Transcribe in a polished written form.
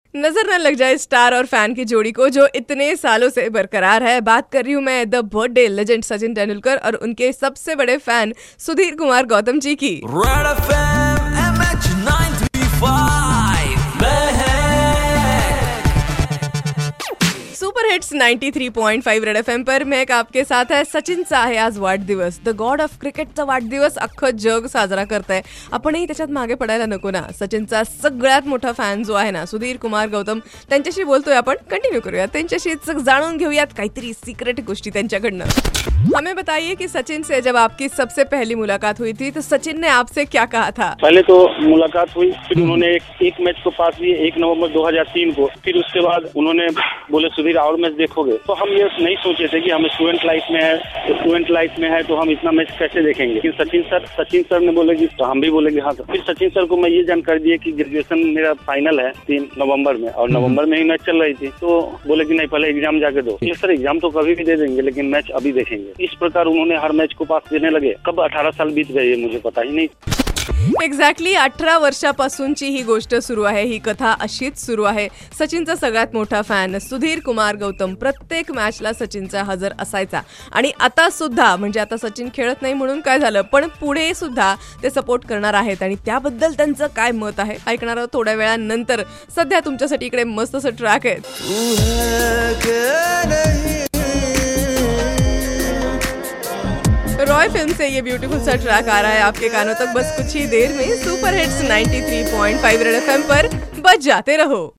नजर न लग जाए स्टार और फैन की जोड़ी को जो इतने सालों से बरकरार है। बात कर रही हूँ मैं the birthday legend Sachin Tendulkar और उनके सबसे बड़े फैन सुधीर कुमार गौतम जी की। रेड एफएम MH 935 में है। सुपर हिट्स 93.5 रेड एफएम पर मेक आपके साथ है। सचिनचा आहे आज वाढदिवस। द गॉड ऑफ क्रिकेटचा वाढदिवस अख्खं जग साजरा करतंय। आपणही त्याच्यात मागे पडायला नको ना। सचिनचा सगळ्यात मोठा फॅन जो आहे ना सुधीर कुमार गौतम, त्यांच्याशी बोलतोय आपण। कंटिन्यू करूया, त्यांच्याशीच जाणून घेऊयात काहीतरी सिक्रेट गोष्टी त्यांच्याकडनं। हमें बताइए कि सचिन से जब आपकी सबसे पहली मुलाकात हुई थी तो सचिन ने आपसे क्या कहा था? पहले तो मुलाकात हुई, फिर उन्होंने एक मैच को पास किए 1 नवंबर 2003 को। फिर उसके बाद उन्होंने बोले सुधीर और मैच देखोगे? तो हम ये नहीं सोचे थे कि हम स्टूडेंट लाइफ में है तो हम इतना मैच कैसे देखेंगे। लेकिन सचिन सर ने बोले कि तो हम भी बोले कि हाँ। फिर सचिन सर को मैं ये जानकारी दी कि ग्रेजुएशन मेरा फाइनल है 3 नवंबर में और नवंबर में ही मैच चल रही थी। तो बोले कि नहीं पहले एग्जाम जाके दो। ये सर एग्जाम तो कभी भी दे देंगे लेकिन मैच अभी देखेंगे। इस प्रकार उन्होंने हर मैच को पास देने लगे। कब 18 साल बीत गए मुझे पता ही नहीं। एक्झॅक्टली 18 वर्षापासूनची ही गोष्ट सुरू आहे। ही कथा अशीच सुरू आहे। सचिनचा सगळ्यात मोठा फॅन सुधीर कुमार गौतम प्रत्येक मॅचला सचिनचा हजर असायचा आणि आता सुद्धा, म्हणजे आता सचिन खेळत नाही म्हणून काय झालं, पण पुढे सुद्धा ते सपोर्ट करणार आहेत आणि त्याबद्दल त्यांचं काय मत आहे ऐकणार आहोत थोड्या वेळानंतर। सध्या तुमच्यासाठी इकडे मस्त असं ट्रॅक आहे। रॉय फिल्म से ये ब्यूटीफुल सा ट्रैक आ रहा है आपके कानों तक बस कुछ ही देर में। सुपर हिट्स 93.5 रेड एफएम पर बज जाते रहो।